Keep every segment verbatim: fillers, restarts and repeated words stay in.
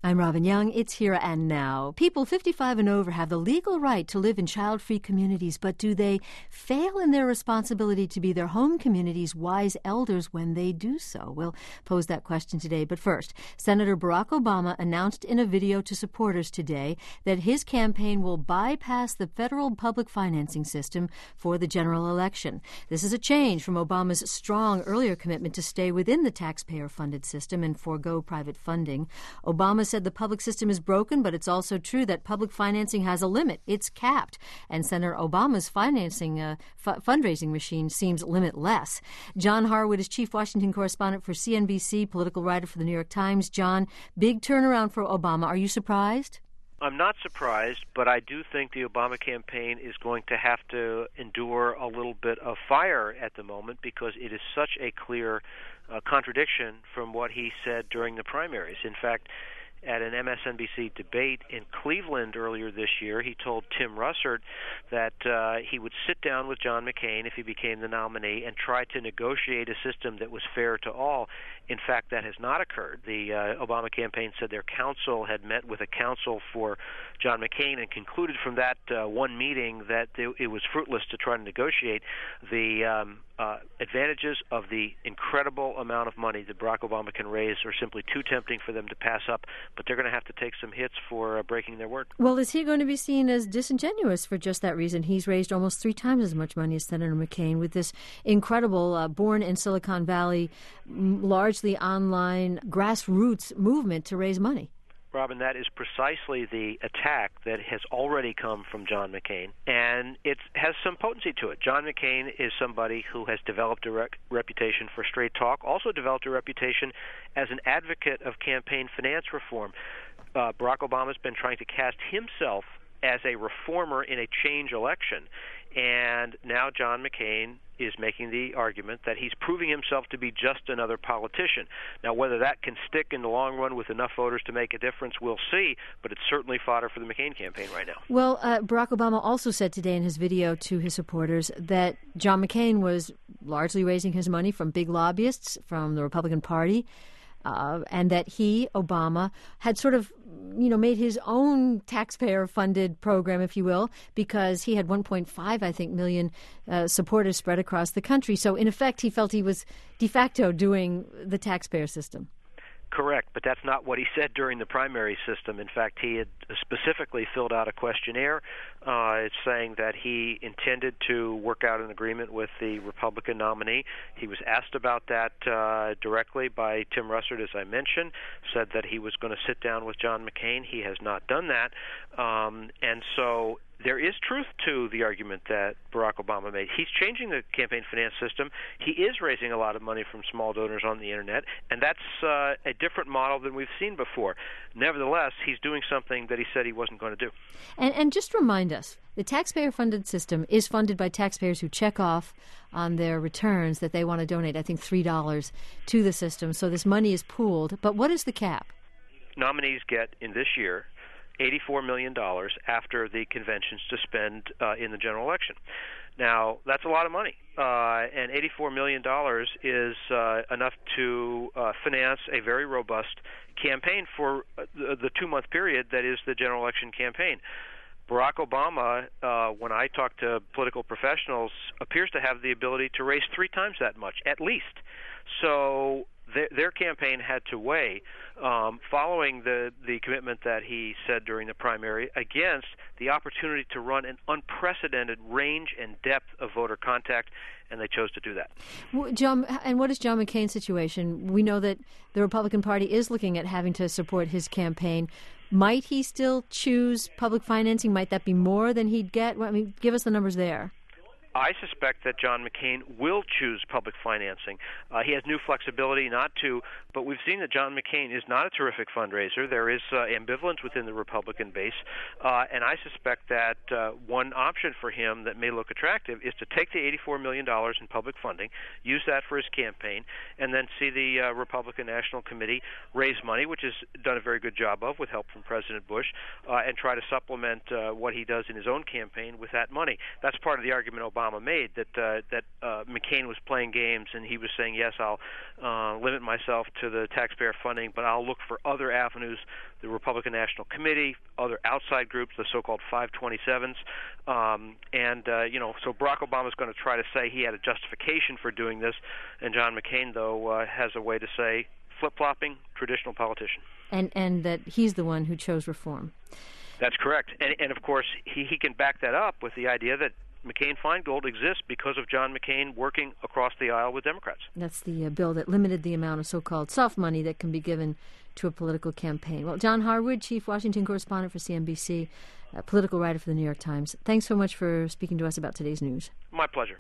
I'm Robin Young. It's Here and Now. People fifty-five and over have the legal right to live in child-free communities, but do they fail in their responsibility to be their home community's wise elders when they do so? We'll pose that question today. But first, Senator Barack Obama announced in a video to supporters today that his campaign will bypass the federal public financing system for the general election. This is a change from Obama's strong earlier commitment to stay within the taxpayer-funded system and forego private funding. Obama said the public system is broken, but it's also true that public financing has a limit. It's capped. And Senator Obama's financing uh, f- fundraising machine seems limitless. John Harwood is chief Washington correspondent for C N B C, political writer for the New York Times. John, big turnaround for Obama. Are you surprised? I'm not surprised, but I do think the Obama campaign is going to have to endure a little bit of fire at the moment because it is such a clear uh, contradiction from what he said during the primaries. In fact, at an M S N B C debate in Cleveland earlier this year, he told Tim Russert that uh, he would sit down with John McCain if he became the nominee and try to negotiate a system that was fair to all. In fact, that has not occurred. The uh, Obama campaign said their counsel had met with a counsel for John McCain and concluded from that uh, one meeting that they, it was fruitless to try to negotiate. The um, uh, advantages of the incredible amount of money that Barack Obama can raise are simply too tempting for them to pass up, but they're going to have to take some hits for uh, breaking their word. Well, is he going to be seen as disingenuous for just that reason? He's raised almost three times as much money as Senator McCain with this incredible, uh, born in Silicon Valley, largely online grassroots movement to raise money. Robin, that is precisely the attack that has already come from John McCain, and it has some potency to it. John McCain is somebody who has developed a rec- reputation for straight talk, also developed a reputation as an advocate of campaign finance reform. Uh, Barack Obama's been trying to cast himself as a reformer in a change election, and now John McCain is making the argument that he's proving himself to be just another politician. Now, whether that can stick in the long run with enough voters to make a difference, we'll see, but it's certainly fodder for the McCain campaign right now. Well, uh, Barack Obama also said today in his video to his supporters that John McCain was largely raising his money from big lobbyists from the Republican Party, uh, and that he, Obama, had sort of you know, made his own taxpayer-funded program, if you will, because he had one point five, I think, million uh, supporters spread across the country. So, in effect, he felt he was de facto doing the taxpayer system. Correct, but that's not what he said during the primary system. In fact, he had specifically filled out a questionnaire. Uh, it's saying that he intended to work out an agreement with the Republican nominee. He was asked about that uh, directly by Tim Russert, as I mentioned, said that he was going to sit down with John McCain. He has not done that. Um, and so there is truth to the argument that Barack Obama made. He's changing the campaign finance system. He is raising a lot of money from small donors on the Internet, and that's uh, a different model than we've seen before. Nevertheless, he's doing something that he said he wasn't going to do. And, and just remind us, the taxpayer-funded system is funded by taxpayers who check off on their returns that they want to donate, I think, three dollars to the system. So this money is pooled. But what is the cap? Nominees get, in this year, eighty-four million dollars after the conventions to spend uh, in the general election. Now, that's a lot of money, uh, and eighty-four million dollars is uh, enough to uh, finance a very robust campaign for the, the two-month period that is the general election campaign. Barack Obama, uh, when I talk to political professionals, appears to have the ability to raise three times that much, at least. So their, their campaign had to weigh, um, following the, the commitment that he said during the primary, against the opportunity to run an unprecedented range and depth of voter contact, and they chose to do that. Well, John, and what is John McCain's situation? We know that the Republican Party is looking at having to support his campaign. Might he still choose public financing? Might that be more than he'd get? I mean, give us the numbers there. I suspect that John McCain will choose public financing. Uh, he has new flexibility not to, but we've seen that John McCain is not a terrific fundraiser. There is uh, ambivalence within the Republican base, uh, and I suspect that uh, one option for him that may look attractive is to take the eighty-four million dollars in public funding, use that for his campaign, and then see the uh, Republican National Committee raise money, which has done a very good job of with help from President Bush, uh, and try to supplement uh, what he does in his own campaign with that money. That's part of the argument Obama Obama made, that uh, that uh, McCain was playing games and he was saying, yes, I'll uh, limit myself to the taxpayer funding, but I'll look for other avenues, the Republican National Committee, other outside groups, the so-called five twenty-sevens, um, and uh, you know, so Barack Obama is going to try to say he had a justification for doing this, and John McCain, though, uh, has a way to say flip-flopping, traditional politician. And and that he's the one who chose reform. That's correct. And, and of course, he, he can back that up with the idea that McCain-Feingold exists because of John McCain working across the aisle with Democrats. That's the uh, bill that limited the amount of so-called soft money that can be given to a political campaign. Well, John Harwood, Chief Washington Correspondent for C N B C, a political writer for the New York Times, thanks so much for speaking to us about today's news. My pleasure.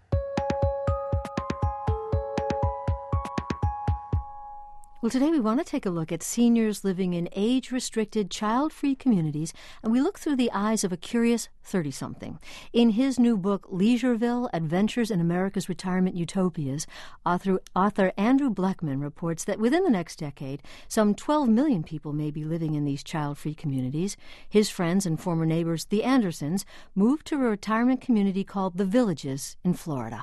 Well, today we want to take a look at seniors living in age-restricted, child-free communities, and we look through the eyes of a curious thirty-something. In his new book, Leisureville, Adventures in America's Retirement Utopias, author, author Andrew Bleckman reports that within the next decade, some twelve million people may be living in these child-free communities. His friends and former neighbors, the Andersons, moved to a retirement community called The Villages in Florida.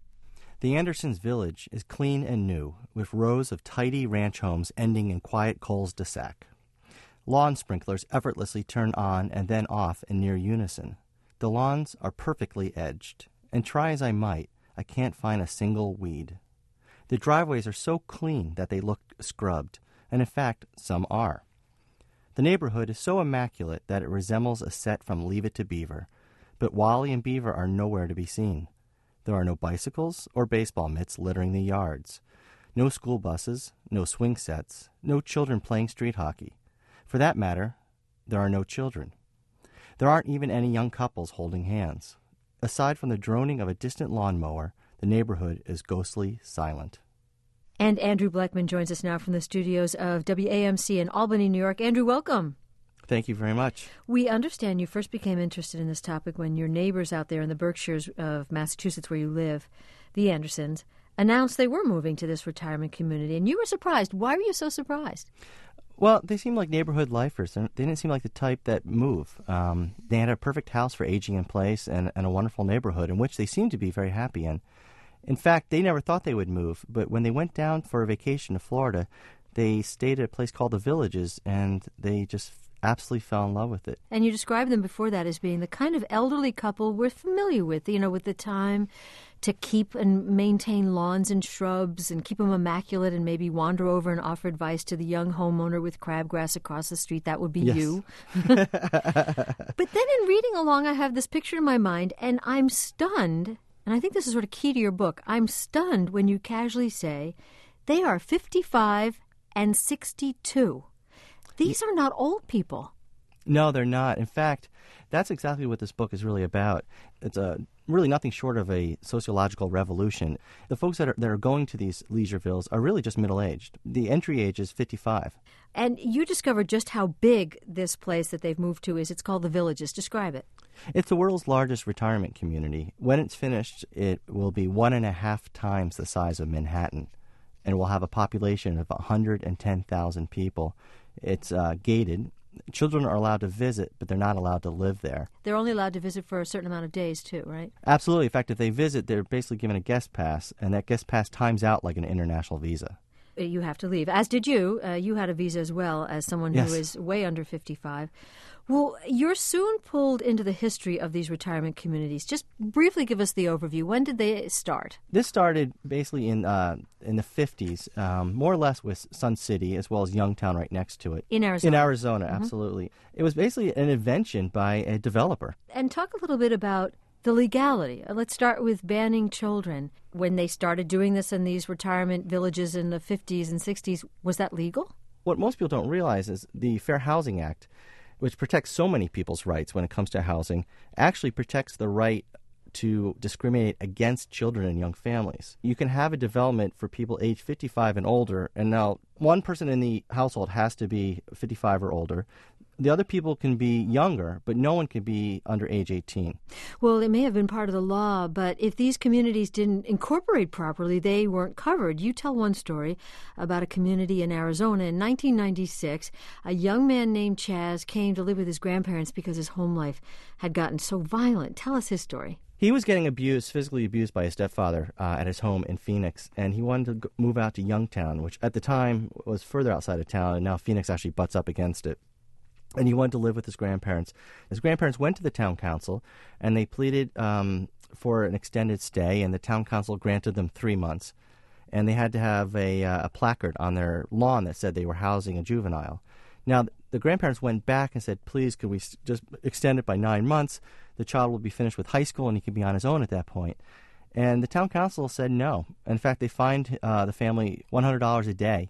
The Andersons' village is clean and new, with rows of tidy ranch homes ending in quiet cul-de-sac. Lawn sprinklers effortlessly turn on and then off in near unison. The lawns are perfectly edged, and try as I might, I can't find a single weed. The driveways are so clean that they look scrubbed, and in fact, some are. The neighborhood is so immaculate that it resembles a set from Leave It to Beaver, but Wally and Beaver are nowhere to be seen. There are no bicycles or baseball mitts littering the yards, no school buses, no swing sets, no children playing street hockey. For that matter, there are no children. There aren't even any young couples holding hands. Aside from the droning of a distant lawnmower, the neighborhood is ghostly silent. And Andrew Bleckman joins us now from the studios of W A M C in Albany, New York. Andrew, welcome. Thank you very much. We understand you first became interested in this topic when your neighbors out there in the Berkshires of Massachusetts, where you live, the Andersons, announced they were moving to this retirement community, and you were surprised. Why were you so surprised? Well, they seemed like neighborhood lifers. They didn't seem like the type that move. Um, they had a perfect house for aging in place and, and a wonderful neighborhood in which they seemed to be very happy in. In fact, they never thought they would move, but when they went down for a vacation to Florida, they stayed at a place called The Villages, and they just absolutely fell in love with it. And you described them before that as being the kind of elderly couple we're familiar with, you know, with the time to keep and maintain lawns and shrubs and keep them immaculate and maybe wander over and offer advice to the young homeowner with crabgrass across the street. That would be yes. you. But then in reading along, I have this picture in my mind, and I'm stunned, and I think this is sort of key to your book, I'm stunned when you casually say they are fifty-five and sixty-two. These are not old people. No, they're not. In fact, that's exactly what this book is really about. It's a really nothing short of a sociological revolution. The folks that are, that are going to these leisure villas are really just middle-aged. The entry age is fifty-five. And you discovered just how big this place that they've moved to is. It's called The Villages. Describe it. It's the world's largest retirement community. When it's finished, it will be one and a half times the size of Manhattan, and will have a population of one hundred ten thousand people. It's uh, gated. Children are allowed to visit, but they're not allowed to live there. They're only allowed to visit for a certain amount of days, too, right? Absolutely. In fact, if they visit, they're basically given a guest pass, and that guest pass times out like an international visa. You have to leave, as did you. Uh, you had a visa as well as someone yes. who is way under fifty-five. Well, you're soon pulled into the history of these retirement communities. Just briefly give us the overview. When did they start? This started basically in uh, in the fifties, um, more or less with Sun City, as well as Youngtown right next to it. In Arizona? In Arizona, mm-hmm. absolutely. It was basically an invention by a developer. And talk a little bit about the legality. Let's start with banning children. When they started doing this in these retirement villages in the fifties and sixties, was that legal? What most people don't realize is the Fair Housing Act, which protects so many people's rights when it comes to housing, actually protects the right to discriminate against children and young families. You can have a development for people age fifty-five and older, and now one person in the household has to be fifty-five or older. The other people can be younger, but no one can be under age eighteen. Well, it may have been part of the law, but if these communities didn't incorporate properly, they weren't covered. You tell one story about a community in Arizona. In nineteen ninety-six, a young man named Chaz came to live with his grandparents because his home life had gotten so violent. Tell us his story. He was getting abused, physically abused by his stepfather uh, at his home in Phoenix, and he wanted to go, move out to Youngtown, which at the time was further outside of town, and now Phoenix actually butts up against it. And he wanted to live with his grandparents. His grandparents went to the town council, and they pleaded um, for an extended stay, and the town council granted them three months. And they had to have a, uh, a placard on their lawn that said they were housing a juvenile. Now, the grandparents went back and said, please, could we just extend it by nine months? The child will be finished with high school, and he could be on his own at that point. And the town council said no. In fact, they fined uh, the family one hundred dollars a day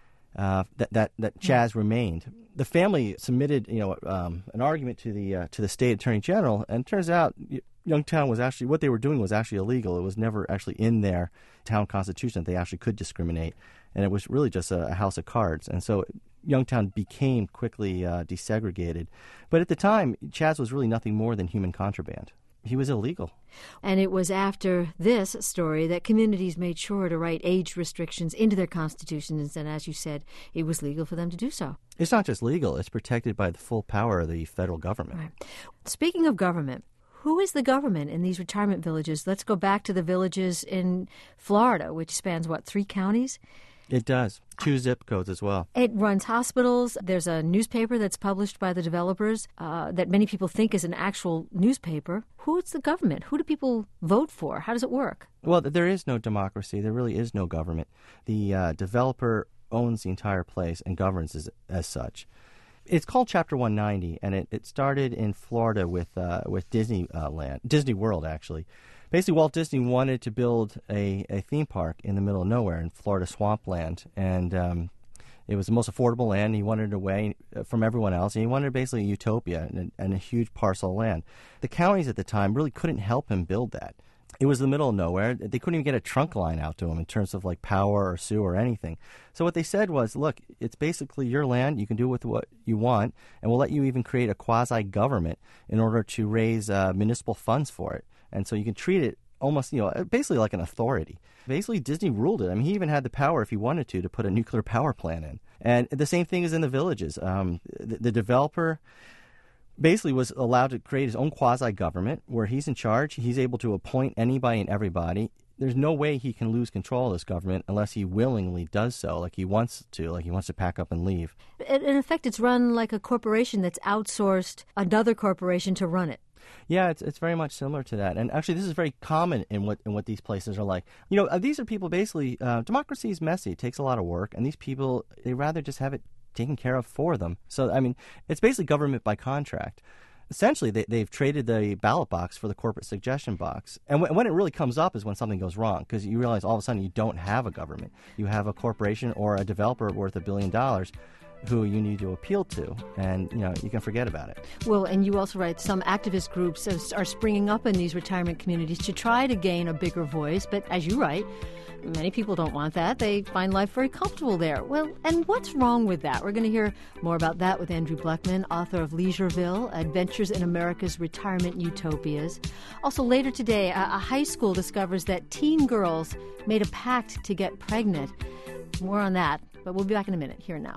uh, that, that, that Chaz remained. The family submitted, you know, um, an argument to the uh, to the state attorney general, and it turns out Youngtown was actually, what they were doing was actually illegal. It was never actually in their town constitution that they actually could discriminate, and it was really just a, a house of cards. And so Youngtown became quickly uh, desegregated. But at the time, Chaz was really nothing more than human contraband. He was illegal. And it was after this story that communities made sure to write age restrictions into their constitutions, and as you said, it was legal for them to do so. It's not just legal, it's protected by the full power of the federal government. Right. Speaking of government, who is the government in these retirement villages? Let's go back to the villages in Florida, which spans, what, three counties? It does. Two zip codes as well. It runs hospitals. There's a newspaper that's published by the developers uh, that many people think is an actual newspaper. Who is the government? Who do people vote for? How does it work? Well, there is no democracy. There really is no government. The uh, developer owns the entire place and governs as, as such. It's called Chapter one ninety, and it, it started in Florida with uh, with Disneyland, Disney World, actually. Basically, Walt Disney wanted to build a, a theme park in the middle of nowhere in Florida swampland, and um, it was the most affordable land. He wanted it away from everyone else, and he wanted basically a utopia and a, and a huge parcel of land. The counties at the time really couldn't help him build that. It was the middle of nowhere. They couldn't even get a trunk line out to him in terms of like power or sewer or anything. So what they said was, look, it's basically your land. You can do with what you want, and we'll let you even create a quasi-government in order to raise uh, municipal funds for it. And so you can treat it almost, you know, basically like an authority. Basically, Disney ruled it. I mean, he even had the power, if he wanted to, to put a nuclear power plant in. And the same thing is in the villages. Um, the, the developer basically was allowed to create his own quasi-government where he's in charge. He's able to appoint anybody and everybody. There's no way he can lose control of this government unless he willingly does so, like he wants to, like he wants to pack up and leave. In effect, it's run like a corporation that's outsourced another corporation to run it. Yeah, it's it's very much similar to that, and actually, this is very common in what in what these places are like. You know, these are people basically. Uh, democracy is messy; it takes a lot of work, and these people they rather just have it taken care of for them. So, I mean, it's basically government by contract. Essentially, they they've traded the ballot box for the corporate suggestion box, and w- when it really comes up is when something goes wrong, because you realize all of a sudden you don't have a government; you have a corporation or a developer worth a billion dollars who you need to appeal to, and you know you can forget about it. Well, and you also write some activist groups are springing up in these retirement communities to try to gain a bigger voice, but as you write, many people don't want that. They find life very comfortable there. Well, and what's wrong with that? We're going to hear more about that with Andrew Blechman, author of Leisureville, Adventures in America's Retirement Utopias. Also later today, a, a high school discovers that teen girls made a pact to get pregnant. More on that, but we'll be back in a minute. Here and now.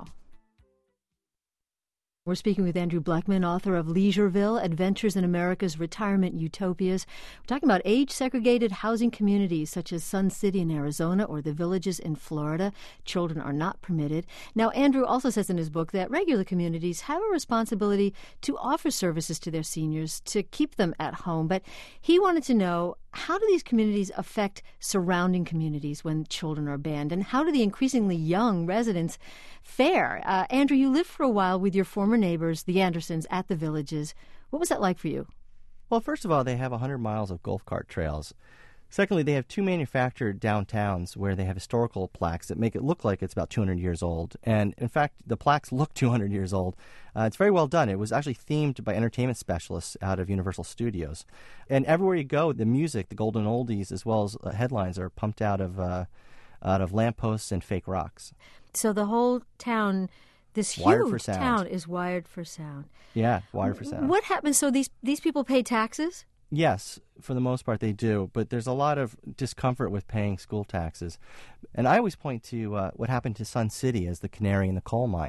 We're speaking with Andrew Blechman, author of Leisureville, Adventures in America's Retirement Utopias. We're talking about age-segregated housing communities such as Sun City in Arizona or the villages in Florida. Children are not permitted. Now, Andrew also says in his book that regular communities have a responsibility to offer services to their seniors to keep them at home. But he wanted to know, how do these communities affect surrounding communities when children are banned? And how do the increasingly young residents fare? Uh, Andrew, you lived for a while with your former neighbors, the Andersons, at the villages. What was that like for you? Well, first of all, they have one hundred miles of golf cart trails. Secondly, they have two manufactured downtowns where they have historical plaques that make it look like it's about two hundred years old. And, in fact, the plaques look two hundred years old. Uh, it's very well done. It was actually themed by entertainment specialists out of Universal Studios. And everywhere you go, the music, the golden oldies, as well as uh, headlines are pumped out of uh, out of lampposts and fake rocks. So the whole town, this wired huge town, is wired for sound. Yeah, wired for sound. What happens? So these these people pay taxes? Yes, for the most part they do, but there's a lot of discomfort with paying school taxes. And I always point to uh, what happened to Sun City as the canary in the coal mine.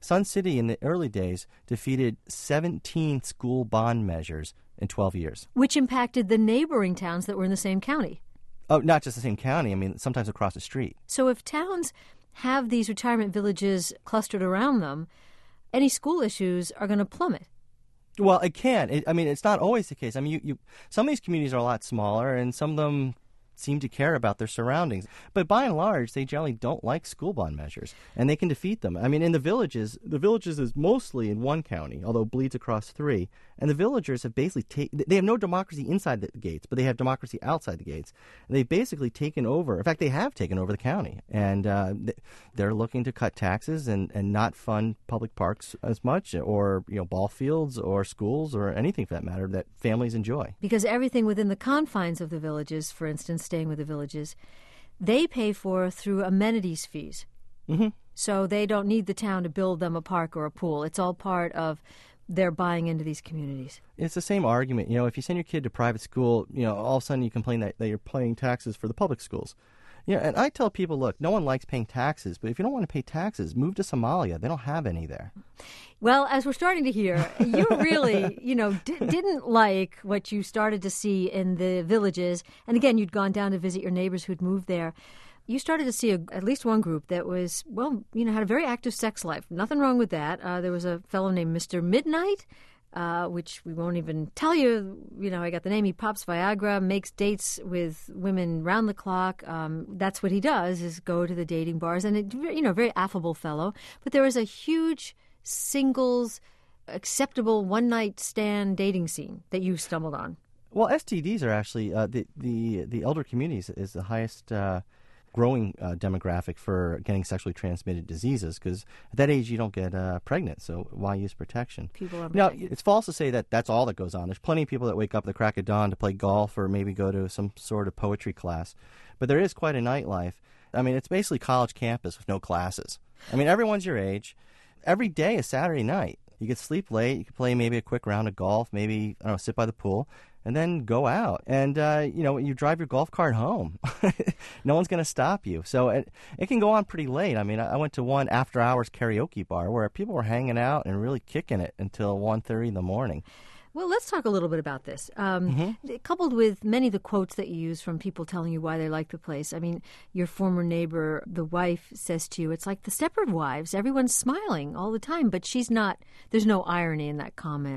Sun City in the early days defeated seventeen school bond measures in twelve years. Which impacted the neighboring towns that were in the same county. Oh, not just the same county. I mean, sometimes across the street. So if towns have these retirement villages clustered around them, any school issues are going to plummet. Well, it can. It, I mean, it's not always the case. I mean, you, you, some of these communities are a lot smaller, and some of them seem to care about their surroundings. But by and large, they generally don't like school bond measures, and they can defeat them. I mean, in the villages, the villages is mostly in one county, although it bleeds across three. And the villagers have basically taken, they have no democracy inside the gates, but they have democracy outside the gates. And they've basically taken over, in fact, they have taken over the county. And uh, they're looking to cut taxes and, and not fund public parks as much, or, you know, ball fields or schools or anything for that matter that families enjoy. Because everything within the confines of the villages, for instance, staying with the villages, they pay for through amenities fees. Mm-hmm. So they don't need the town to build them a park or a pool. It's all part of their buying into these communities. It's the same argument. You know, if you send your kid to private school, you know, all of a sudden you complain that, that you're paying taxes for the public schools. You know, and I tell people, look, no one likes paying taxes, but if you don't want to pay taxes, move to Somalia. They don't have any there. Well, as we're starting to hear, you really, you know, d- didn't like what you started to see in the villages. And again, you'd gone down to visit your neighbors who'd moved there. You started to see a, at least one group that was, well, you know, had a very active sex life. Nothing wrong with that. Uh, there was a fellow named Mister Midnight, uh, which we won't even tell you. You know, I got the name. He pops Viagra, makes dates with women round the clock. Um, that's what he does, is go to the dating bars. And, it, you know, very affable fellow. But there was a huge singles, acceptable one-night stand dating scene that you stumbled on. Well, S T Ds are actually, uh, the, the, the elder communities is the highest uh, growing uh, demographic for getting sexually transmitted diseases, because at that age you don't get uh, pregnant, so why use protection? People are now, it's false to say that that's all that goes on. There's plenty of people that wake up at the crack of dawn to play golf or maybe go to some sort of poetry class, but there is quite a nightlife. I mean, it's basically college campus with no classes. I mean, everyone's your age. Every day is Saturday night. You could sleep late, you could play maybe a quick round of golf, maybe, I don't know, sit by the pool, and then go out. And, uh, you know, you drive your golf cart home. No one's going to stop you. So it, it can go on pretty late. I mean, I went to one after-hours karaoke bar where people were hanging out and really kicking it until one thirty in the morning. Well, let's talk a little bit about this. Um, mm-hmm. Coupled with many of the quotes that you use from people telling you why they like the place. I mean, your former neighbor, the wife, says to you, it's like the Stepford Wives. Everyone's smiling all the time, but she's not. There's no irony in that comment.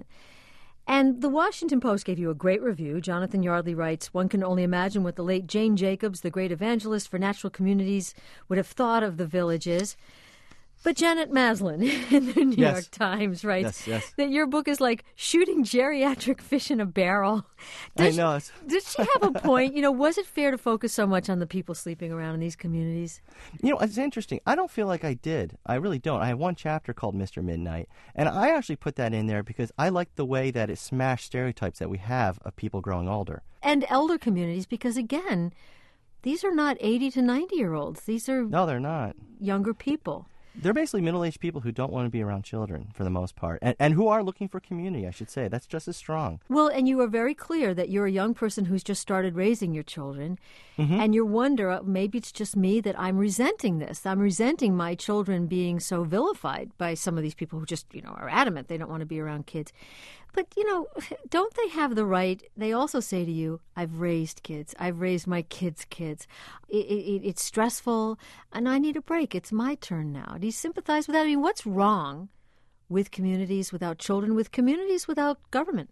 And the Washington Post gave you a great review. Jonathan Yardley writes, one can only imagine what the late Jane Jacobs, the great evangelist for natural communities, would have thought of the villages. But Janet Maslin in the New yes. York Times writes yes, yes. that your book is like shooting geriatric fish in a barrel. Does I know. She, did she have a point? You know, was it fair to focus so much on the people sleeping around in these communities? You know, it's interesting. I don't feel like I did. I really don't. I have one chapter called Mister Midnight, and I actually put that in there because I like the way that it smashed stereotypes that we have of people growing older. And elder communities, because, again, these are not eighty to ninety-year-olds. These are no, they're not. Younger people. They're basically middle-aged people who don't want to be around children for the most part, and, and who are looking for community, I should say. That's just as strong. Well, and you are very clear that you're a young person who's just started raising your children, mm-hmm. and you wonder, maybe it's just me that I'm resenting this. I'm resenting my children being so vilified by some of these people who just, you know, are adamant they don't want to be around kids. But, you know, don't they have the right? They also say to you, I've raised kids. I've raised my kids' kids. It, it, it's stressful, and I need a break. It's my turn now. Do you sympathize with that? I mean, what's wrong with communities without children, with communities without government?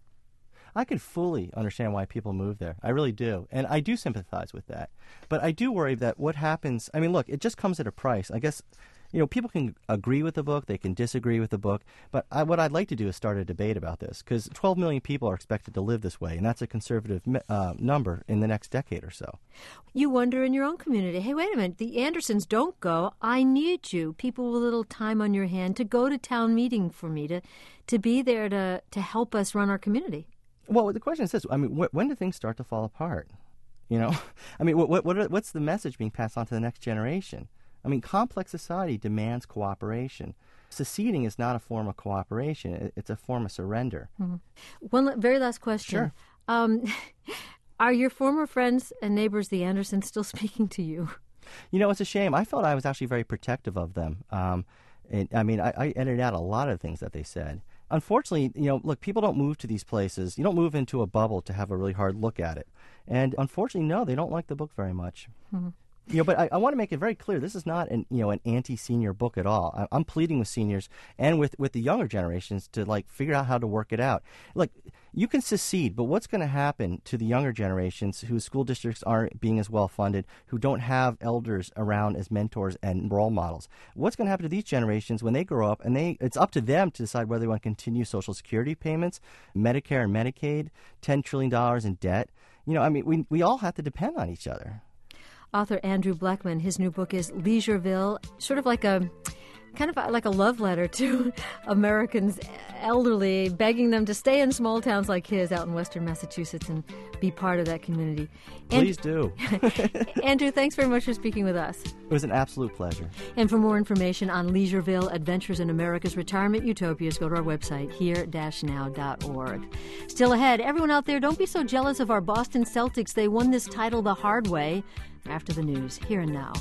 I can fully understand why people move there. I really do. And I do sympathize with that. But I do worry that what happens, I mean, look, it just comes at a price. I guess, you know, people can agree with the book, they can disagree with the book, but I, what I'd like to do is start a debate about this, because twelve million people are expected to live this way, and that's a conservative uh, number in the next decade or so. You wonder in your own community, hey, wait a minute, the Andersons don't go. I need you, people with a little time on your hand, to go to town meeting for me, to, to be there to, to help us run our community. Well, the question is this, I mean, wh- when do things start to fall apart? You know, I mean, what, what, what are, what's the message being passed on to the next generation? I mean, complex society demands cooperation. Seceding is not a form of cooperation. It's a form of surrender. Mm-hmm. One very last question. Sure. Um, are your former friends and neighbors, the Andersons, still speaking to you? You know, it's a shame. I felt I was actually very protective of them. Um, And, I mean, I, I edited out a lot of things that they said. Unfortunately, you know, look, people don't move to these places. You don't move into a bubble to have a really hard look at it. And unfortunately, no, they don't like the book very much. Mm-hmm. You know, but I, I want to make it very clear, this is not an, you know, an anti-senior book at all. I, I'm pleading with seniors and with, with the younger generations to, like, figure out how to work it out. Look, you can secede, but what's going to happen to the younger generations whose school districts aren't being as well funded, who don't have elders around as mentors and role models? What's going to happen to these generations when they grow up, and they it's up to them to decide whether they want to continue Social Security payments, Medicare and Medicaid, ten trillion dollars in debt? You know, I mean, we we all have to depend on each other. Author Andrew Blechman, his new book is Leisureville, sort of like a kind of like a love letter to Americans, elderly, begging them to stay in small towns like his out in western Massachusetts and be part of that community. Please do. Andrew, thanks very much for speaking with us. It was an absolute pleasure. And for more information on Leisureville, Adventures in America's Retirement Utopias, go to our website, here dash now dot org. Still ahead, everyone out there, don't be so jealous of our Boston Celtics. They won this title the hard way. After the news, here and now.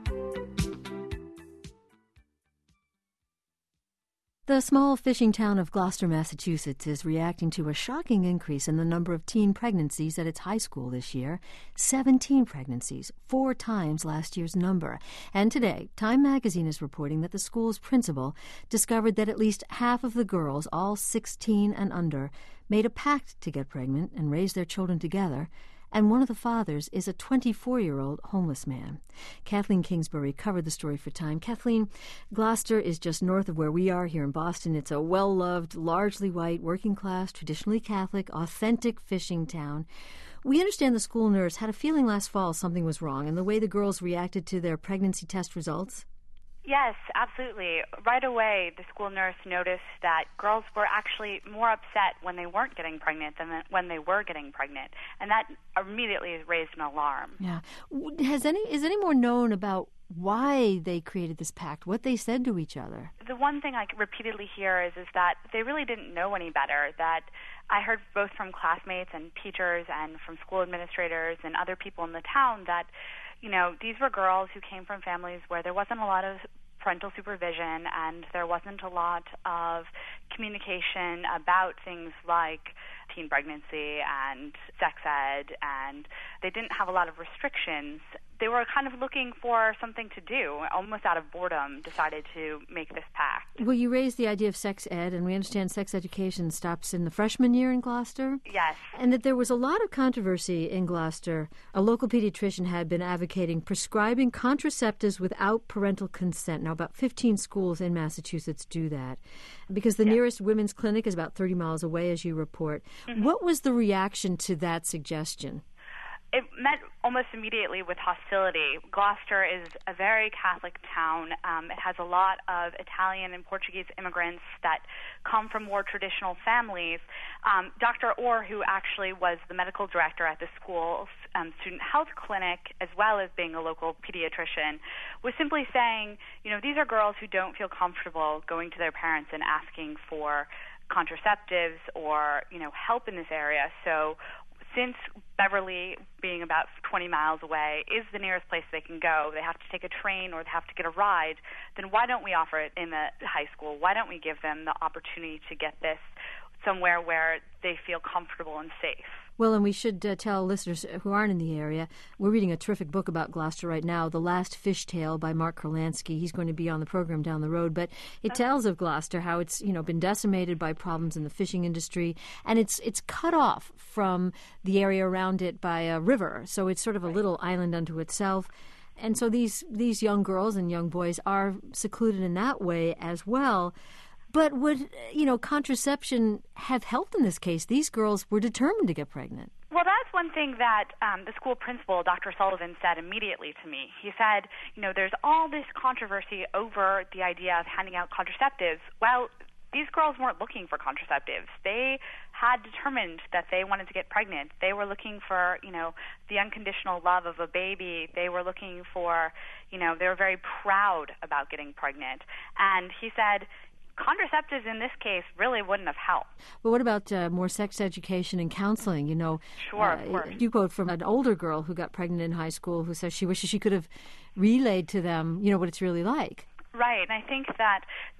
The small fishing town of Gloucester, Massachusetts is reacting to a shocking increase in the number of teen pregnancies at its high school this year. seventeen pregnancies, four times last year's number. And today, Time magazine is reporting that the school's principal discovered that at least half of the girls, all sixteen and under, made a pact to get pregnant and raise their children together. And one of the fathers is a twenty-four-year-old homeless man. Kathleen Kingsbury covered the story for Time. Kathleen, Gloucester is just north of where we are here in Boston. It's a well-loved, largely white, working-class, traditionally Catholic, authentic fishing town. We understand the school nurse had a feeling last fall something was wrong, and the way the girls reacted to their pregnancy test results. Yes, absolutely. Right away, the school nurse noticed that girls were actually more upset when they weren't getting pregnant than when they were getting pregnant, and that immediately raised an alarm. Yeah. Has any is any more known about why they created this pact, what they said to each other? The one thing I repeatedly hear is is that they really didn't know any better. That I heard both from classmates and teachers and from school administrators and other people in the town that, you know, these were girls who came from families where there wasn't a lot of parental supervision and there wasn't a lot of communication about things like teen pregnancy and sex ed, and they didn't have a lot of restrictions. They were kind of looking for something to do, almost out of boredom, decided to make this pact. Well, you raised the idea of sex ed, and we understand sex education stops in the freshman year in Gloucester. Yes. And that there was a lot of controversy in Gloucester. A local pediatrician had been advocating prescribing contraceptives without parental consent. Now, about fifteen schools in Massachusetts do that, because the yes. nearest women's clinic is about thirty miles away, as you report. Mm-hmm. What was the reaction to that suggestion? It met almost immediately with hostility. Gloucester is a very Catholic town. Um, it has a lot of Italian and Portuguese immigrants that come from more traditional families. Um, Doctor Orr, who actually was the medical director at the school's um, student health clinic, as well as being a local pediatrician, was simply saying, you know, these are girls who don't feel comfortable going to their parents and asking for contraceptives or, you know, help in this area. So since Beverly, being about twenty miles away, is the nearest place they can go, they have to take a train or they have to get a ride, then why don't we offer it in the high school? Why don't we give them the opportunity to get this somewhere where they feel comfortable and safe? Well, and we should uh, tell listeners who aren't in the area, we're reading a terrific book about Gloucester right now, The Last Fish Tale by Mark Kurlansky. He's going to be on the program down the road, but it tells of Gloucester, how it's, you know, been decimated by problems in the fishing industry, and it's it's cut off from the area around it by a river, so it's sort of a little island unto itself. And so these these young girls and young boys are secluded in that way as well. But would, you know, contraception have helped in this case? These girls were determined to get pregnant. Well, that's one thing that um, the school principal, Doctor Sullivan, said immediately to me. He said, you know, there's all this controversy over the idea of handing out contraceptives. Well, these girls weren't looking for contraceptives. They had determined that they wanted to get pregnant. They were looking for, you know, the unconditional love of a baby. They were looking for, you know, they were very proud about getting pregnant. And he said, contraceptives in this case really wouldn't have helped. But what about uh, more sex education and counseling? You know, sure, uh, of course. You quote from an older girl who got pregnant in high school who says she wishes she could have relayed to them, you know, what it's really like. Right, and I think that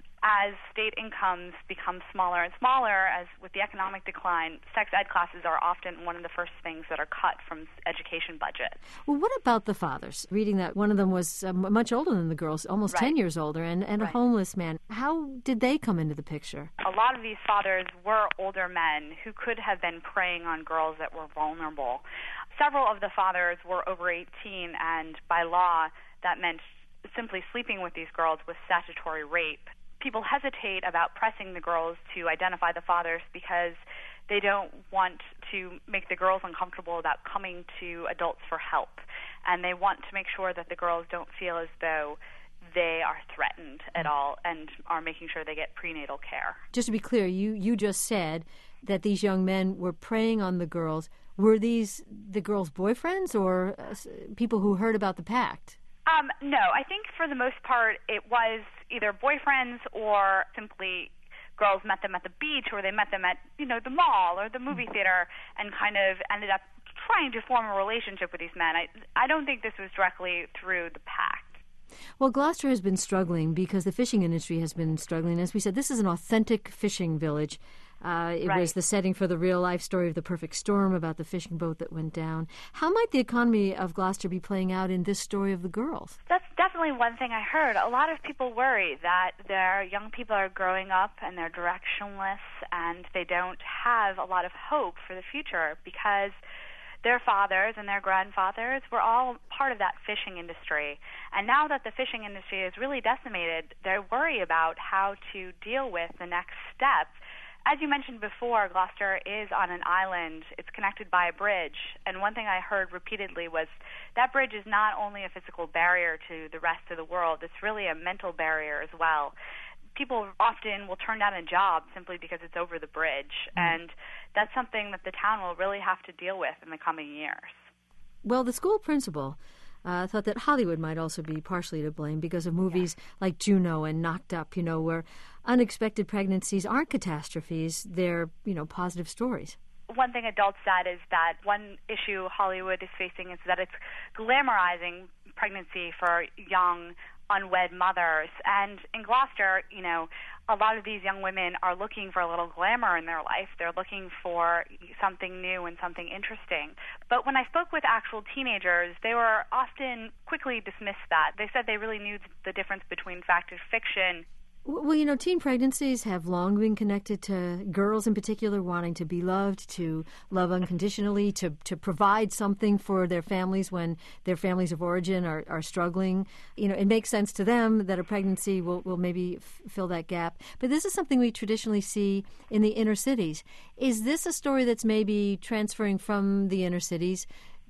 as state incomes become smaller and smaller, as with the economic decline, sex ed classes are often one of the first things that are cut from education budget. Well, what about the fathers? Reading that one of them was uh, much older than the girls, almost right. ten years older, and, and right. a homeless man. How did they come into the picture? A lot of these fathers were older men who could have been preying on girls that were vulnerable. Several of the fathers were over eighteen, and by law, that meant simply sleeping with these girls was statutory rape. People hesitate about pressing the girls to identify the fathers because they don't want to make the girls uncomfortable about coming to adults for help. And they want to make sure that the girls don't feel as though they are threatened at all and are making sure they get prenatal care. Just to be clear, you, you just said that these young men were preying on the girls. Were these the girls' boyfriends or uh, people who heard about the pact? Um, no, I think for the most part it was either boyfriends or simply girls met them at the beach or they met them at, you know, the mall or the movie theater and kind of ended up trying to form a relationship with these men. I, I don't think this was directly through the pact. Well, Gloucester has been struggling because the fishing industry has been struggling. As we said, this is an authentic fishing village. Uh, it right. was the setting for the real-life story of the perfect storm about the fishing boat that went down. How might the economy of Gloucester be playing out in this story of the girls? That's definitely one thing I heard. A lot of people worry that their young people are growing up and they're directionless and they don't have a lot of hope for the future because their fathers and their grandfathers were all part of that fishing industry. And now that the fishing industry is really decimated, they worry about how to deal with the next step. As you mentioned before, Gloucester is on an island. It's connected by a bridge. And one thing I heard repeatedly was that bridge is not only a physical barrier to the rest of the world, it's really a mental barrier as well. People often will turn down a job simply because it's over the bridge. Mm. And that's something that the town will really have to deal with in the coming years. Well, the school principal uh, thought that Hollywood might also be partially to blame because of movies yeah. like Juno and Knocked Up, you know, where unexpected pregnancies aren't catastrophes, they're, you know, positive stories. One thing adults said is that one issue Hollywood is facing is that it's glamorizing pregnancy for young, unwed mothers. And in Gloucester, you know, a lot of these young women are looking for a little glamour in their life. They're looking for something new and something interesting. But when I spoke with actual teenagers, they were often quickly dismissed that. They said they really knew the difference between fact and fiction. Well, you know, teen pregnancies have long been connected to girls in particular wanting to be loved, to love unconditionally, to, to provide something for their families when their families of origin are, are struggling. You know, it makes sense to them that a pregnancy will, will maybe f- fill that gap. But this is something we traditionally see in the inner cities. Is this a story that's maybe transferring from the inner cities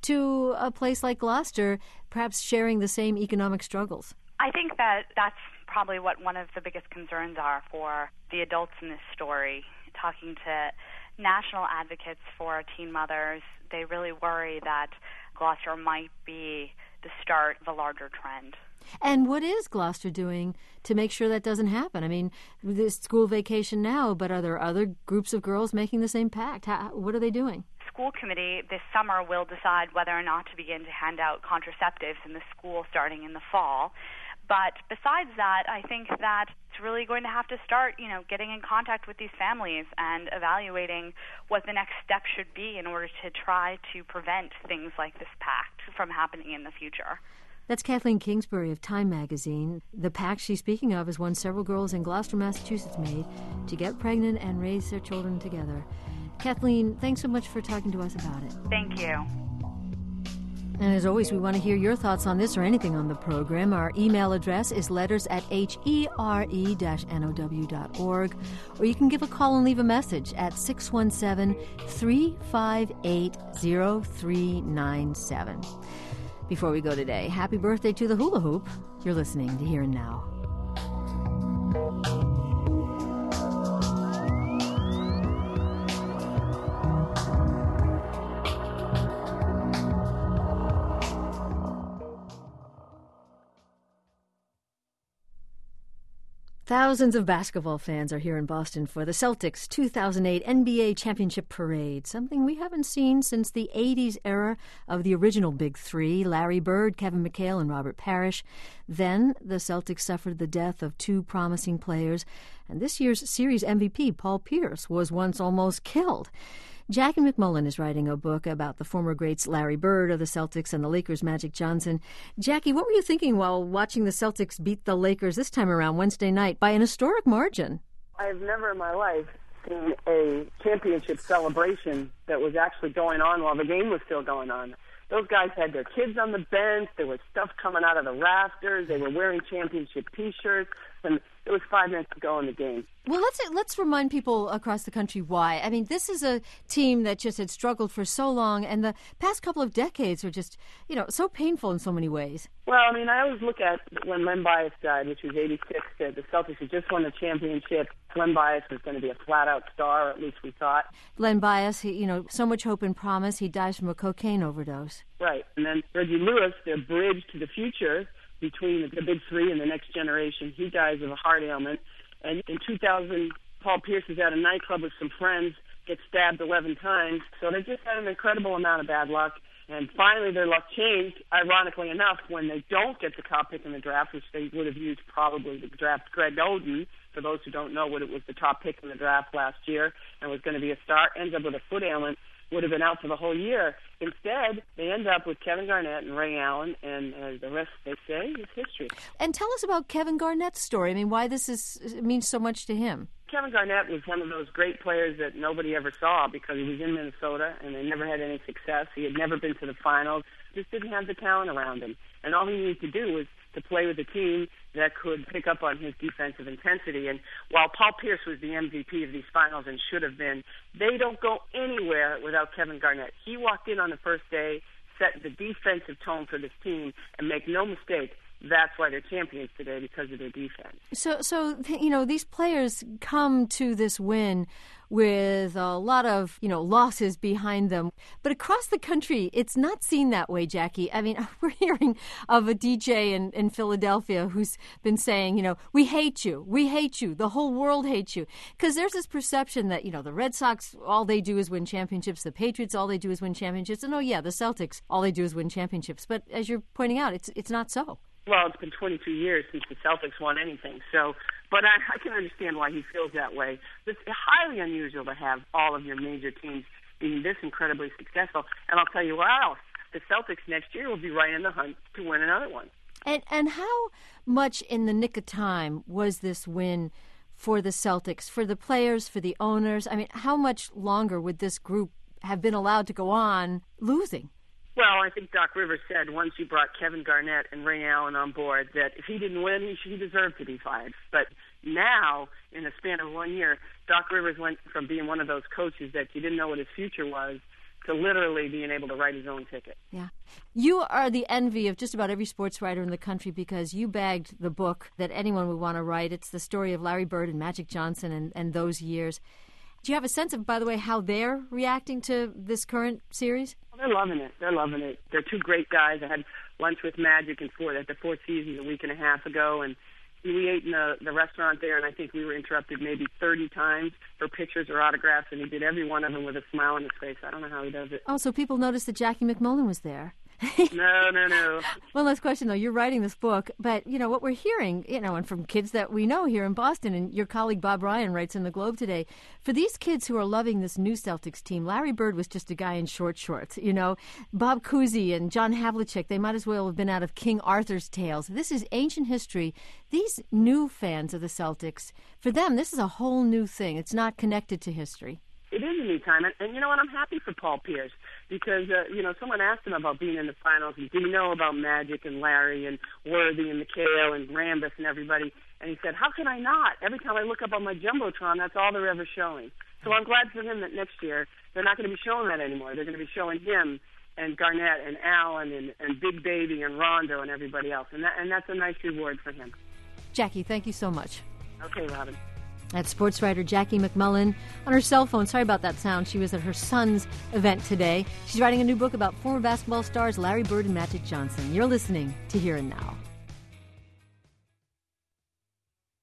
to a place like Gloucester, perhaps sharing the same economic struggles? I think that that's probably what one of the biggest concerns are for the adults in this story. Talking to national advocates for teen mothers, they really worry that Gloucester might be the start of a larger trend. And what is Gloucester doing to make sure that doesn't happen? I mean, this school vacation now, but are there other groups of girls making the same pact? How, what are they doing? School committee this summer will decide whether or not to begin to hand out contraceptives in the school starting in the fall. But besides that, I think that it's really going to have to start, you know, getting in contact with these families and evaluating what the next step should be in order to try to prevent things like this pact from happening in the future. That's Kathleen Kingsbury of Time magazine. The pact she's speaking of is one several girls in Gloucester, Massachusetts made to get pregnant and raise their children together. Kathleen, thanks so much for talking to us about it. Thank you. And as always, we want to hear your thoughts on this or anything on the program. Our email address is letters at H E R E N O W dot org, or you can give a call and leave a message at six one seven, three five eight, zero three nine seven. Before we go today, happy birthday to the hula hoop. You're listening to Here and Now. Thousands of basketball fans are here in Boston for the Celtics two thousand eight N B A Championship Parade, something we haven't seen since the eighties era of the original Big Three, Larry Bird, Kevin McHale, and Robert Parrish. Then the Celtics suffered the death of two promising players, and this year's series M V P, Paul Pierce, was once almost killed. Jackie McMullen is writing a book about the former greats Larry Bird of the Celtics and the Lakers' Magic Johnson. Jackie, what were you thinking while watching the Celtics beat the Lakers this time around Wednesday night by an historic margin? I've never in my life seen a championship celebration that was actually going on while the game was still going on. Those guys had their kids on the bench. There was stuff coming out of the rafters. They were wearing championship T-shirts, and it was five minutes to go in the game. Well, let's let's remind people across the country why. I mean, this is a team that just had struggled for so long, and the past couple of decades were just, you know, so painful in so many ways. Well, I mean, I always look at when Len Bias died, which was eighty-six, the Celtics had just won the championship. Len Bias was going to be a flat-out star, or at least we thought. Len Bias, he, you know, so much hope and promise. He dies from a cocaine overdose. Right, and then Reggie Lewis, their bridge to the future between the Big Three and the next generation, he dies of a heart ailment. And in two thousand, Paul Pierce is at a nightclub with some friends, gets stabbed eleven times. So they just had an incredible amount of bad luck. And finally, their luck changed, ironically enough, when they don't get the top pick in the draft, which they would have used probably to draft Greg Oden. For those who don't know, what it was the top pick in the draft last year and was going to be a star, ends up with a foot ailment, would have been out for the whole year. Instead, they end up with Kevin Garnett and Ray Allen, and uh, the rest, they say, is history. And tell us about Kevin Garnett's story. I mean, why this is means so much to him. Kevin Garnett was one of those great players that nobody ever saw because he was in Minnesota and they never had any success. He had never been to the finals, just didn't have the talent around him. And all he needed to do was to play with a team that could pick up on his defensive intensity. And while Paul Pierce was the M V P of these finals and should have been, they don't go anywhere without Kevin Garnett. He walked in on the first day, set the defensive tone for this team, and make no mistake, that's why they're champions today, because of their defense. So, so you know, these players come to this win with a lot of, you know, losses behind them. But across the country, it's not seen that way, Jackie. I mean, we're hearing of a D J in, in Philadelphia who's been saying, you know, we hate you. We hate you. The whole world hates you. Because there's this perception that, you know, the Red Sox, all they do is win championships. The Patriots, all they do is win championships. And, oh, yeah, the Celtics, all they do is win championships. But as you're pointing out, it's it's not so. Well, it's been twenty-two years since the Celtics won anything, so, but I, I can understand why he feels that way. It's highly unusual to have all of your major teams being this incredibly successful, and I'll tell you what else, the Celtics next year will be right in the hunt to win another one. And, and how much in the nick of time was this win for the Celtics, for the players, for the owners? I mean, how much longer would this group have been allowed to go on losing? Well, I think Doc Rivers said once you brought Kevin Garnett and Ray Allen on board that if he didn't win, he, he deserved to be fired. But now, in the span of one year, Doc Rivers went from being one of those coaches that you didn't know what his future was to literally being able to write his own ticket. Yeah. You are the envy of just about every sports writer in the country because you bagged the book that anyone would want to write. It's the story of Larry Bird and Magic Johnson and, and those years. Do you have a sense of, by the way, how they're reacting to this current series? Well, they're loving it. They're loving it. They're two great guys. I had lunch with Magic and Ford at the Four Seasons a week and a half ago, and we ate in the, the restaurant there, and I think we were interrupted maybe thirty times for pictures or autographs, and he did every one of them with a smile on his face. I don't know how he does it. Oh, so people noticed that Jackie McMullen was there. No, no, no. One last question, though. You're writing this book, but, you know, what we're hearing, you know, and from kids that we know here in Boston, and your colleague Bob Ryan writes in the Globe today, for these kids who are loving this new Celtics team, Larry Bird was just a guy in short shorts, you know. Bob Cousy and John Havlicek, they might as well have been out of King Arthur's tales. This is ancient history. These new fans of the Celtics, for them, this is a whole new thing. It's not connected to history. It is a new time, and, and you know what? I'm happy for Paul Pierce because, uh, you know, someone asked him about being in the finals, and did he know about Magic and Larry and Worthy and McHale and Rambis and everybody, and he said, how can I not? Every time I look up on my Jumbotron, that's all they're ever showing. So I'm glad for him that next year they're not going to be showing that anymore. They're going to be showing him and Garnett and Allen and, and Big Baby and Rondo and everybody else, and, that, and that's a nice reward for him. Jackie, thank you so much. Okay, Robin. That's sports writer Jackie McMullen on her cell phone. Sorry about that sound. She was at her son's event today. She's writing a new book about former basketball stars Larry Bird and Magic Johnson. You're listening to Here and Now.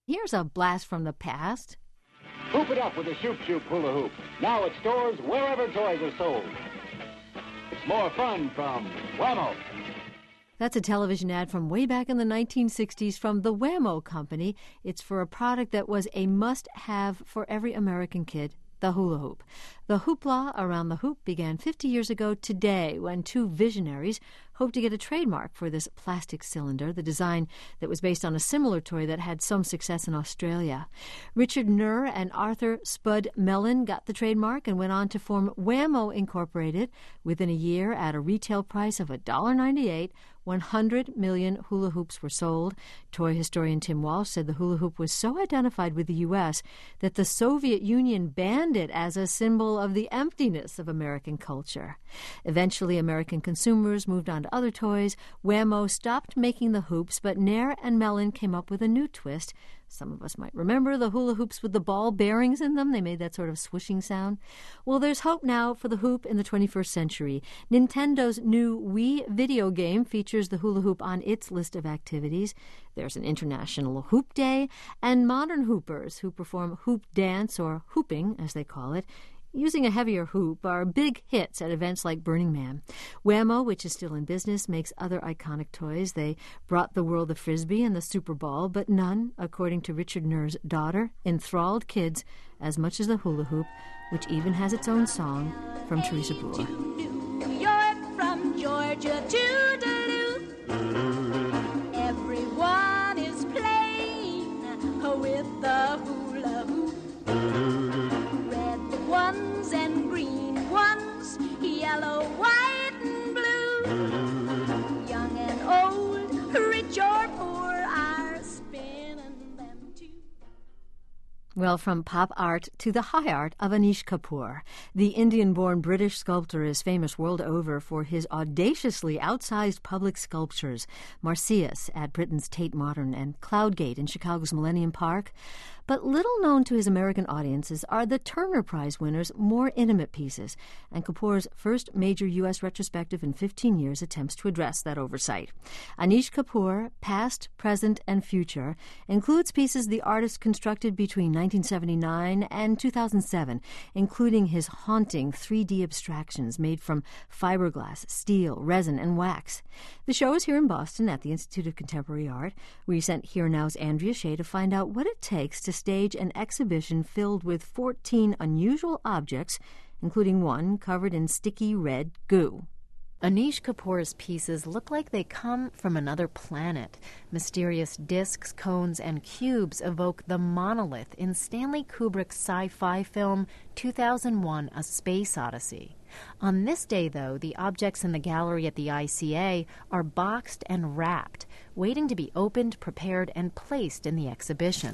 Here's a blast from the past. Hoop it up with the Shoop Shoop Hula Hoop. Now at stores wherever toys are sold. It's more fun from Wham-O. That's a television ad from way back in the nineteen sixties from the Wham-O Company. It's for a product that was a must-have for every American kid, the hula hoop. The hoopla around the hoop began fifty years ago today when two visionaries hoped to get a trademark for this plastic cylinder, the design that was based on a similar toy that had some success in Australia. Richard Nurr and Arthur Spud Mellon got the trademark and went on to form Wham-O Incorporated. Within a year, at a retail price of one dollar ninety-eight, one hundred million hula hoops were sold. Toy historian Tim Walsh said the hula hoop was so identified with the U S that the Soviet Union banned it as a symbol of the emptiness of American culture. Eventually, American consumers moved on to other toys. Wham-O stopped making the hoops, but Nair and Mellon came up with a new twist. Some of us might remember the hula hoops with the ball bearings in them. They made that sort of swishing sound. Well, there's hope now for the hoop in the twenty-first century. Nintendo's new Wii video game features the hula hoop on its list of activities. There's an International Hoop Day, and modern hoopers who perform hoop dance, or hooping as they call it, using a heavier hoop, are big hits at events like Burning Man. Wham-O, which is still in business, makes other iconic toys. They brought the world the Frisbee and the Super Ball, but none, according to Richard Nurr's daughter, enthralled kids as much as the hula hoop, which even has its own song from Teresa Brewer. New York, from Georgia to Duluth, everyone is playing with the hula hoop. Red ones and green ones, yellow, white, and blue. Young and old, rich or poor, are spinning them too. Well, from pop art to the high art of Anish Kapoor. The Indian-born British sculptor is famous world over for his audaciously outsized public sculptures, Marsyas at Britain's Tate Modern and Cloudgate in Chicago's Millennium Park. But little known to his American audiences are the Turner Prize winners' more intimate pieces, and Kapoor's first major U S retrospective in fifteen years attempts to address that oversight. Anish Kapoor, Past, Present, and Future, includes pieces the artist constructed between nineteen seventy-nine and two thousand seven, including his haunting three D abstractions made from fiberglass, steel, resin, and wax. The show is here in Boston at the Institute of Contemporary Art. We sent Here Now's Andrea Shea to find out what it takes to stage an exhibition filled with fourteen unusual objects, including one covered in sticky red goo. Anish Kapoor's pieces look like they come from another planet. Mysterious discs, cones, and cubes evoke the monolith in Stanley Kubrick's sci-fi film two thousand one: A Space Odyssey. On this day, though, the objects in the gallery at the I C A are boxed and wrapped, waiting to be opened, prepared, and placed in the exhibition.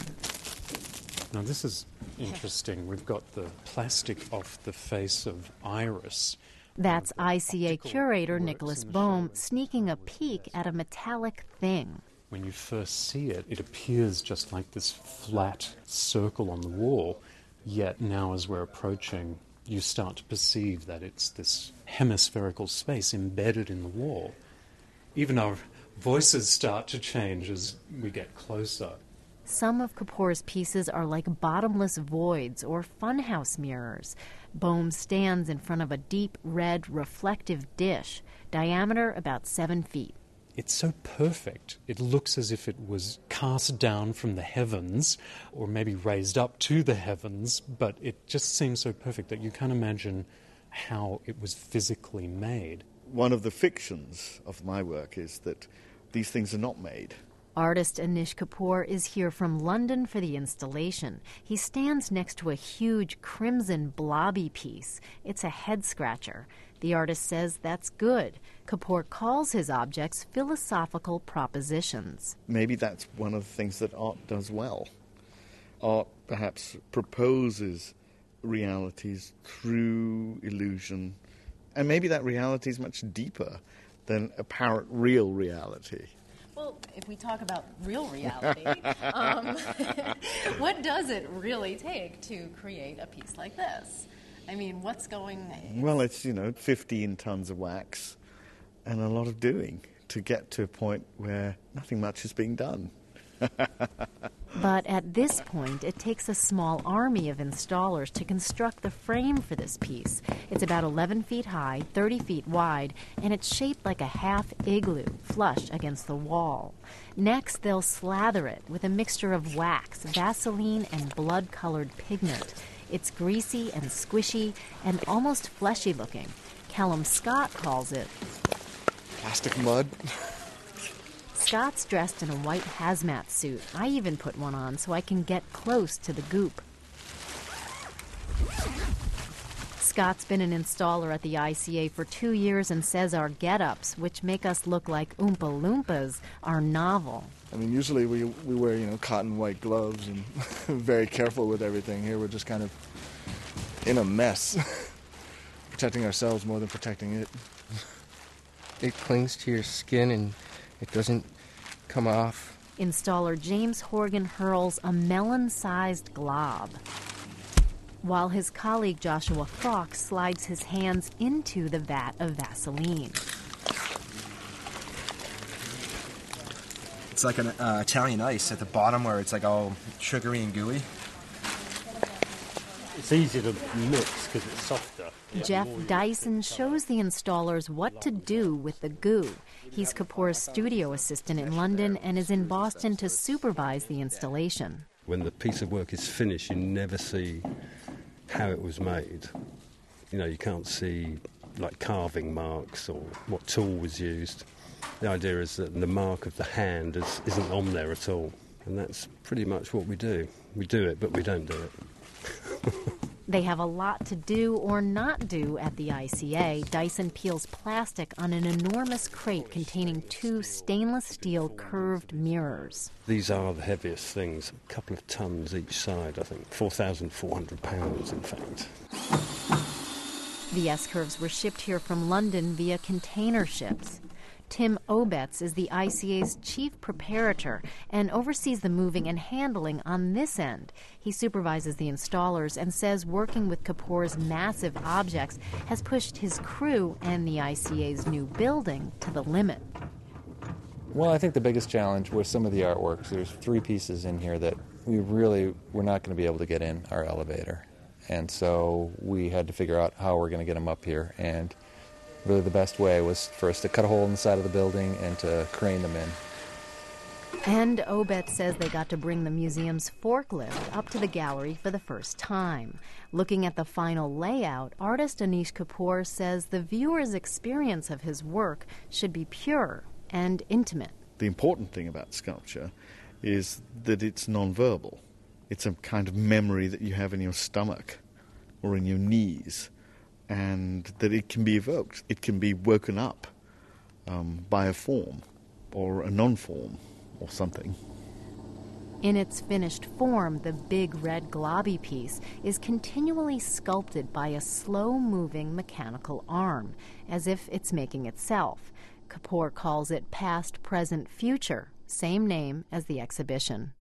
Now, this is interesting. We've got the plastic off the face of Iris. That's I C A curator Nicholas Bohm sneaking a peek at a metallic thing. When you first see it, it appears just like this flat circle on the wall, yet now as we're approaching, you start to perceive that it's this hemispherical space embedded in the wall. Even our voices start to change as we get closer. Some of Kapoor's pieces are like bottomless voids or funhouse mirrors. Bohm stands in front of a deep red reflective dish, diameter about seven feet. It's so perfect. It looks as if it was cast down from the heavens or maybe raised up to the heavens, but it just seems so perfect that you can't imagine how it was physically made. One of the fictions of my work is that these things are not made. Artist Anish Kapoor is here from London for the installation. He stands next to a huge crimson blobby piece. It's a head-scratcher. The artist says that's good. Kapoor calls his objects philosophical propositions. Maybe that's one of the things that art does well. Art perhaps proposes realities through illusion, and maybe that reality is much deeper than apparent real reality. Well, if we talk about real reality, um, what does it really take to create a piece like this? I mean, what's going... Well, it's, you know, fifteen tons of wax and a lot of doing to get to a point where nothing much is being done. But at this point, it takes a small army of installers to construct the frame for this piece. It's about eleven feet high, thirty feet wide, and it's shaped like a half igloo, flush against the wall. Next, they'll slather it with a mixture of wax, Vaseline, and blood-colored pigment. It's greasy and squishy and almost fleshy looking. Callum Scott calls it plastic mud. Scott's dressed in a white hazmat suit. I even put one on so I can get close to the goop. Scott's been an installer at the I C A for two years and says our get-ups, which make us look like Oompa Loompas, are novel. I mean, usually we we wear, you know, cotton white gloves and very careful with everything. Here we're just kind of in a mess, protecting ourselves more than protecting it. It clings to your skin and it doesn't come off. Installer James Horgan hurls a melon-sized glob, while his colleague Joshua Falk slides his hands into the vat of Vaseline. It's like an uh, Italian ice at the bottom where it's like all sugary and gooey. It's easy to mix because it's softer. Jeff Dyson shows the installers what to do with the goo. He's Kapoor's studio assistant in London and is in Boston to supervise the installation. When the piece of work is finished, you never see how it was made. You know, you can't see like carving marks or what tool was used. The idea is that the mark of the hand is, isn't on there at all. And that's pretty much what we do. We do it, but we don't do it. They have a lot to do or not do at the I C A. Dyson peels plastic on an enormous crate containing two stainless steel curved mirrors. These are the heaviest things, a couple of tons each side, I think. four thousand four hundred pounds, in fact. The S-curves were shipped here from London via container ships. Tim Obetz is the I C A's chief preparator and oversees the moving and handling on this end. He supervises the installers and says working with Kapoor's massive objects has pushed his crew and the I C A's new building to the limit. Well, I think the biggest challenge was some of the artworks. There's three pieces in here that we really were not going to be able to get in our elevator. And so we had to figure out how we're going to get them up here. And really the best way was for us to cut a hole in the side of the building and to crane them in. And Obetz says they got to bring the museum's forklift up to the gallery for the first time. Looking at the final layout, artist Anish Kapoor says the viewer's experience of his work should be pure and intimate. The important thing about sculpture is that it's non-verbal. It's a kind of memory that you have in your stomach or in your knees, and that it can be evoked. It can be woken up um, by a form or a non-form or something. In its finished form, the big red globby piece is continually sculpted by a slow-moving mechanical arm, as if it's making itself. Kapoor calls it past, present, future, same name as the exhibition.